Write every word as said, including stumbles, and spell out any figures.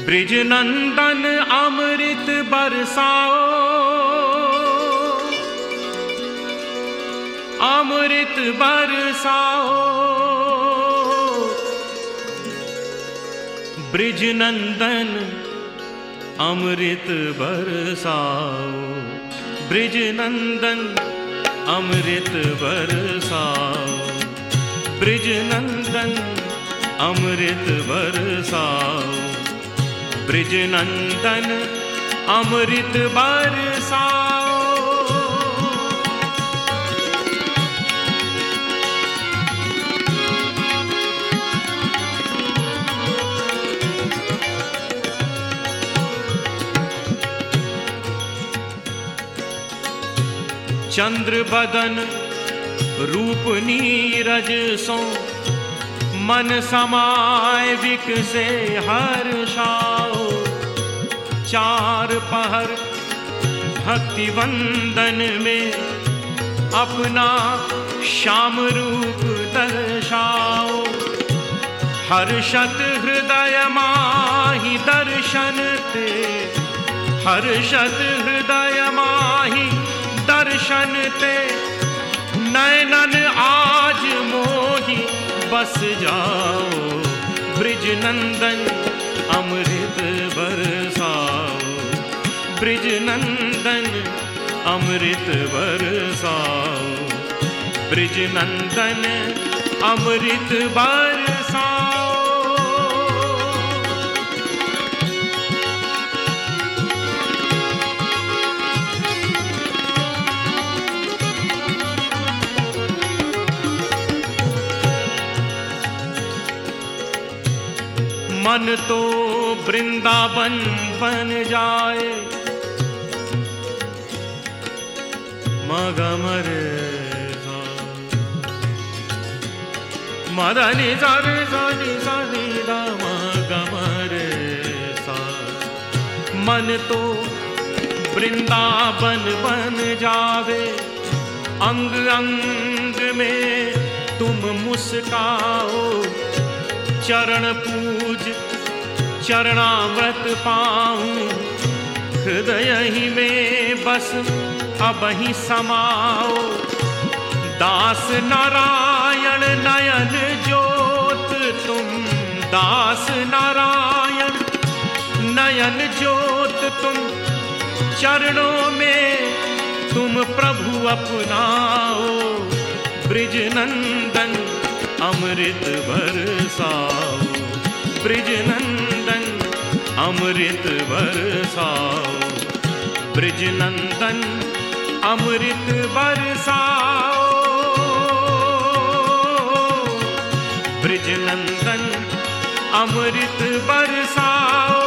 Bridge Nandan अमृत बरसाओ, अमृत बरसाओ। ब्रिज नंदन अमृत बरसाओ, ब्रिज नंदन अमृत बरसाओ, ब्रिज नंदन अमृत बरसाओ, ब्रिज नंदन अमृत बरसाओ। चंद्र बदन रूप नीरज सो, मन समाय विकसे हर्षाओ। चार पहर भक्ति वंदन में अपना श्याम रूप दर्शाओ। हर्षत हृदय माहि दर्शन ते, हर्षत हृदय माहि दर्शन ते। नयनन आज मोहि बस जाओ, ब्रिज नंदन अमृत बरसाओ, ब्रिज नंदन अमृत बरसाओ, ब्रिज नंदन अमृत बरसाओ। मन तो वृंदावन बन जाए, मगमरे मदनि सरि सनि सनि द मगमरे सा। मन तो वृंदावन बन जावे, अंग अंग में तुम मुस्काओ। चरण पूज चरणामृत पाऊं, हृदय ही में बस अब ही समाओ। दास नारायण नयन ज्योत तुम, दास नारायण नयन ज्योत तुम। चरणों में तुम प्रभु अपनाओ, ब्रिज नंदन अमृत बरसाओ, ब्रिज नंदन अमृत बरसाओ, ब्रिज नंदन अमृत बरसाओ, ब्रिज नंदन अमृत बरसाओ।